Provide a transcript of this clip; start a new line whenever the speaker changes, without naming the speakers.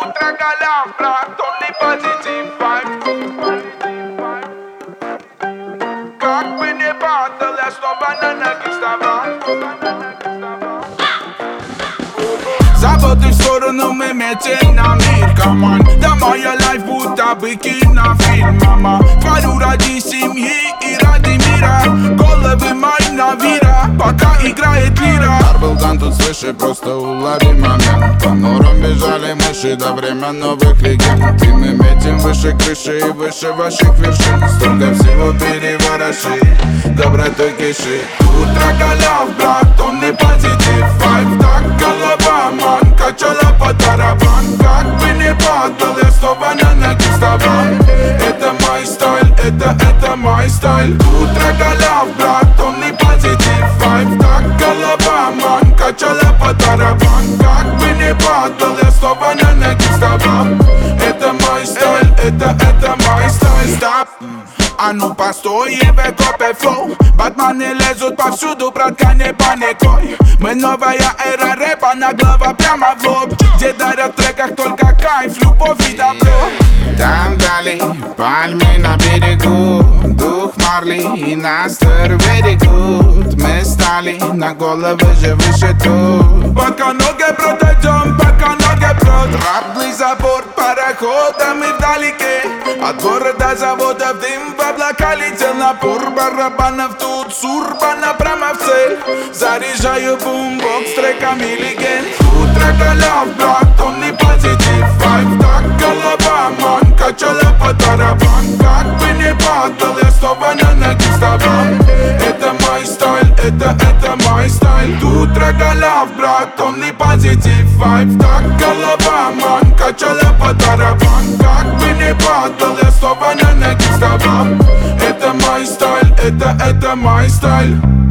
Утро голям, брат, only positive vibe. Как бы не падал, я снова на ноги вставал. Заботы в сторону, мы метим на мир, команд. Да моя лайф будто бы кинофильм, мама. Творю ради семьи и ради мира. Головы мои на вира, пока играет лира.
Арбелган тут свыше, просто улови момент. По норам бежали мыши до времен новых легенд. И мы метим выше крыши и выше ваших вершин. Столько всего перевороши, добротой киши.
Утро голов, брат, он не позитив вайб. Так голова, ман, качала по тарабан. Как бы не падал, я снова на ноги вставал. Это мой стиль, это мой стиль. Утро голов, брат, он не позитив вайб. Так голова, ман, качала по тарабан. Как бы не падал, я снова на ноги вставал. Это мой стиль, это мой стиль. Стоп! А ну постой, копай флоу. Батманы лезут повсюду, братка, не паникуй. Мы новая эра рэпа, наглого прямо в лоб. Где дарят в треках только кайф, любовь и добро.
Там вдали пальмы на берегу, дух Марли и Настер берегут. Мы стали на головы же выше тут.
Пока ноги пройдем, пока ноги пройдем. Раблый забор парохода, мы вдалеке. От города заводов дым в облака летел. Напор барабанов тут с урбана прямо в цель. Заряжаю бумбокс треками легенд. Утро голов, брат, он не позитив вайб. Так голова, ман, качала по тарабан. Как бы не падал, я снова на ноги вставал. Это мой стиль, это мой стиль. Утро голов, брат, он не позитив вайб. Так голова, ман, качала по тарабан. Как бы не падал, я снова на ноги вставал. Это мой стиль, это мой стиль.